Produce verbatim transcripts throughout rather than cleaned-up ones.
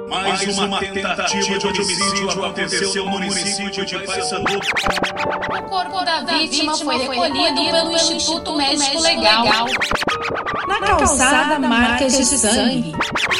Mais uma tentativa de homicídio aconteceu no município de Paysandu. O corpo da vítima foi recolhido pelo Instituto Médico Legal. Na calçada, marcas de sangue.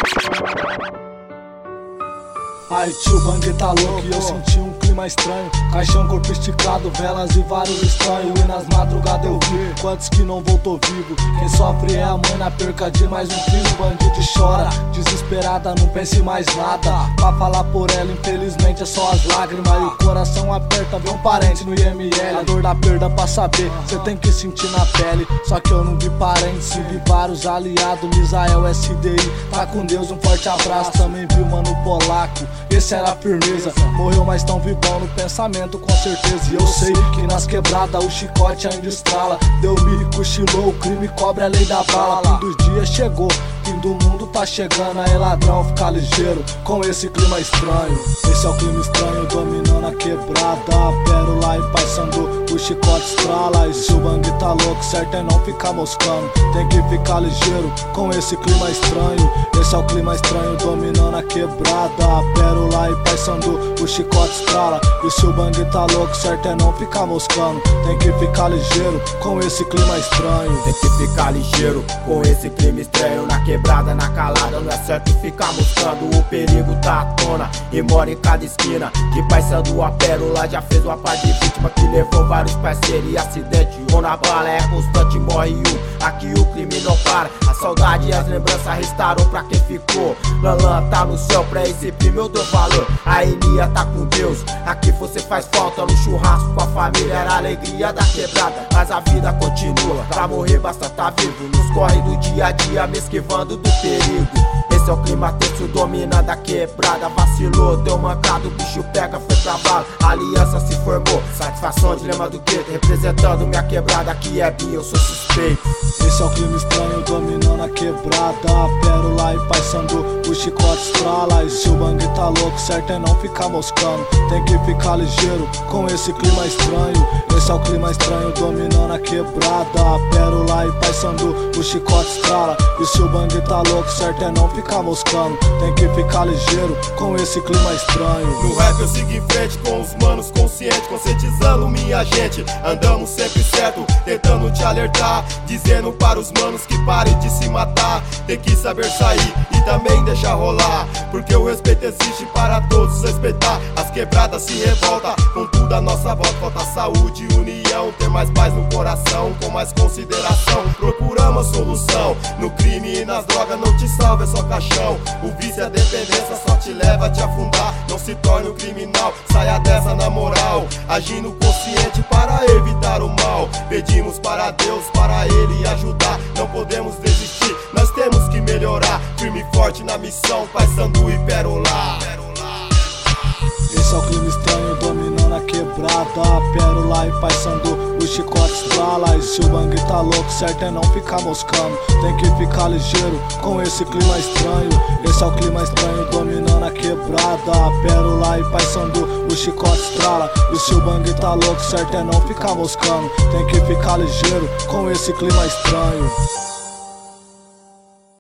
Ai tio, Bang tá louco e eu senti um clima estranho. Caixão, corpo esticado, velas e vários estranhos. E nas madrugadas eu vi quantos que não voltou vivo. Quem sofre é a mãe na perca de mais um filho. Bandido chora, desesperada, não pense mais nada. Pra falar por ela, infelizmente é só as lágrimas. E o coração aperta, vê um parente no I M L. A dor da perda pra saber, cê tem que sentir na pele. Só que eu não vi parentes, vi vários aliados. Misael, S D I, tá com Deus, um forte abraço. Também vi o mano polaco, esse era a firmeza. Morreu, mas tão vivão no pensamento, com certeza. E eu sei que nas quebradas o chicote ainda estrala. Deu mico, cochilou, o crime cobre a lei da bala. Fim dos dias chegou, fim do mundo tá chegando. Aí ladrão, fica ligeiro com esse clima estranho. Esse é o clima estranho dominando a quebrada. Pérola e Paysandu, o chicote estrala. E se o Bang tá louco, certo é não ficar moscando. Tem que ficar ligeiro com esse clima estranho. Esse é o clima estranho dominando a quebrada. Pérola e Paysandu, o chicote estrala. E se o Bang tá louco, certo é não ficar moscando. Tem que ficar ligeiro com esse clima estranho. Tem que ficar ligeiro com esse clima estranho. Na quebrada, na calada, não é certo ficar moscando. O perigo tá à tona e mora em cada esquina. De Paysandu a Pérola já fez uma par de vítima que levou vários parceiros e acidente. Ou na bala é constante, morre um. Aqui o crime não para. A saudade e as lembranças restaram pra quem ficou. Lalan tá no céu, pra esse primo eu dou valor. A Elia tá com Deus, aqui você faz falta. No churrasco com a família era a alegria da quebrada. Mas a vida continua, pra morrer basta tá vivo. Nos corre do dia a dia, me esquivando do perigo. Esse é o clima tenso dominando a quebrada. Vacilou, deu mancado, o bicho pega, foi pra bala. A aliança se formou, satisfação de lema do gueto. Representando minha quebrada, que é minha, eu sou suspeito. Esse é o clima estranho dominando a quebrada. Pérola e Paysandu, o chicote estrala. E se o Bang tá louco, certo é não ficar moscando. Tem que ficar ligeiro com esse clima estranho. Esse é o clima estranho dominando a quebrada. Pérola e Paysandu, o chicote estrala. E se o Bang tá louco, certo é não ficar moscando. Tem que ficar ligeiro com esse clima estranho. No rap eu sigo em frente com os manos conscientes, conscientizando minha gente. Andamos sempre certo, tentando te alertar, dizendo para os manos que parem de se matar. Tem que saber sair e também deixar rolar, porque o respeito existe para todos respeitar. As quebradas se revoltam com tudo a nossa volta. Falta saúde e união, ter mais paz no coração, com mais consideração. Procuramos solução no crime e nas drogas, não te salva, é só caixão. O vício e a dependência só te leva a te afundar. Não se torne um criminal, saia dessa na moral, agindo consciente para evitar o mal. Pedimos para Deus, para Ele ajudar. Não podemos desistir, nós temos que melhorar. Firme e forte na missão, Paysandu e Pérola. Esse é o clima estranho dominando a quebrada. Pérola e Paysandu, o chicote estrala. E se o Bang tá louco, certo é não ficar moscando. Tem que ficar ligeiro com esse clima estranho. Esse é o clima estranho dominando a quebrada. Pérola e Paysandu, o chicote estrala. E se o Bang tá louco, certo é não ficar moscando. Tem que ficar ligeiro com esse clima estranho.